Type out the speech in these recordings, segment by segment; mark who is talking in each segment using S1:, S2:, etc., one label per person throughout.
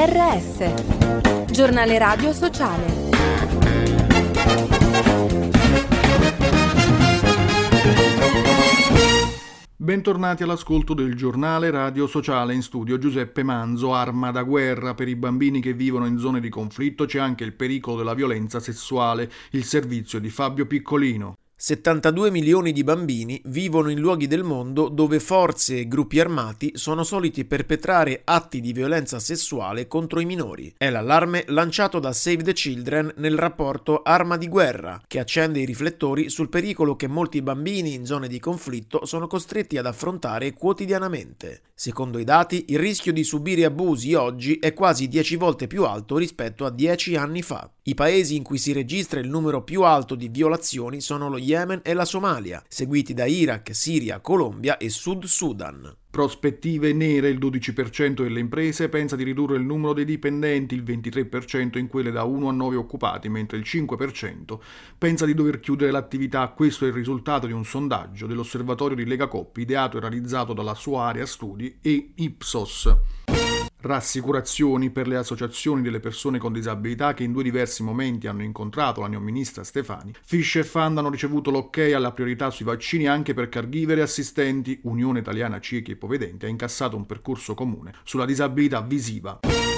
S1: GRS, Giornale Radio Sociale.
S2: Bentornati all'ascolto del Giornale Radio Sociale. In studio Giuseppe Manzo. Arma da guerra. Per i bambini che vivono in zone di conflitto c'è anche il pericolo della violenza sessuale. Il servizio di Fabio Piccolino.
S3: 72 milioni di bambini vivono in luoghi del mondo dove forze e gruppi armati sono soliti perpetrare atti di violenza sessuale contro i minori. È l'allarme lanciato da Save the Children nel rapporto Arma di guerra, che accende i riflettori sul pericolo che molti bambini in zone di conflitto sono costretti ad affrontare quotidianamente. Secondo i dati, il rischio di subire abusi oggi è quasi 10 volte più alto rispetto a 10 anni fa. I paesi in cui si registra il numero più alto di violazioni sono lo Yemen e la Somalia, seguiti da Iraq, Siria, Colombia e Sud Sudan.
S2: Prospettive nere. Il 12% delle imprese pensa di ridurre il numero dei dipendenti, il 23% in quelle da 1 a 9 occupati, mentre il 5% pensa di dover chiudere l'attività. Questo è il risultato di un sondaggio dell'osservatorio di Legacoop ideato e realizzato dalla sua area studi e Ipsos. Rassicurazioni per le associazioni delle persone con disabilità che in 2 diversi momenti hanno incontrato la neoministra Stefani. Fish e Fund hanno ricevuto l'ok alla priorità sui vaccini anche per caregiver e assistenti. Unione Italiana Ciechi e Ipovedenti ha incassato un percorso comune sulla disabilità visiva.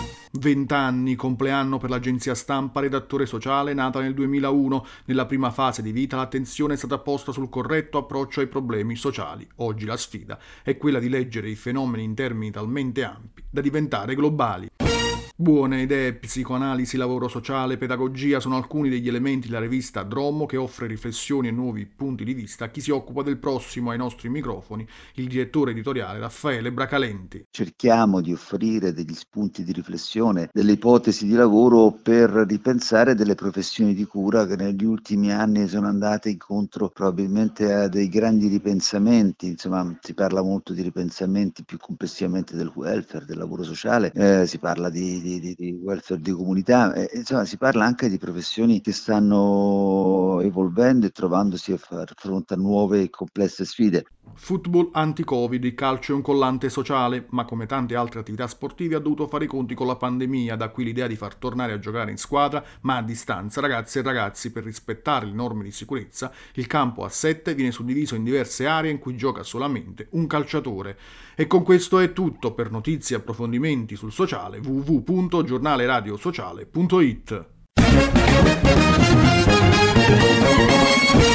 S2: 20 anni, compleanno per l'agenzia stampa Redattore Sociale, nata nel 2001. Nella prima fase di vita l'attenzione è stata posta sul corretto approccio ai problemi sociali. Oggi la sfida è quella di leggere i fenomeni in termini talmente ampi da diventare globali. Buone idee, psicoanalisi, lavoro sociale, pedagogia sono alcuni degli elementi della rivista Dromo, che offre riflessioni e nuovi punti di vista a chi si occupa del prossimo. Ai nostri microfoni il direttore editoriale Raffaele Bracalenti.
S4: Cerchiamo di offrire degli spunti di riflessione, delle ipotesi di lavoro per ripensare delle professioni di cura che negli ultimi anni sono andate incontro probabilmente a dei grandi ripensamenti. Insomma, si parla molto di ripensamenti più complessivamente del welfare, del lavoro sociale, si parla di welfare di comunità, insomma si parla anche di professioni che stanno evolvendo e trovandosi a far fronte a nuove e complesse sfide.
S2: Football anti-Covid, il calcio è un collante sociale, ma come tante altre attività sportive ha dovuto fare i conti con la pandemia. Da qui l'idea di far tornare a giocare in squadra, ma a distanza, ragazze e ragazzi. Per rispettare le norme di sicurezza, il campo a 7 viene suddiviso in diverse aree in cui gioca solamente un calciatore. E con questo è tutto. Per notizie e approfondimenti sul sociale, www.giornaleradiosociale.it.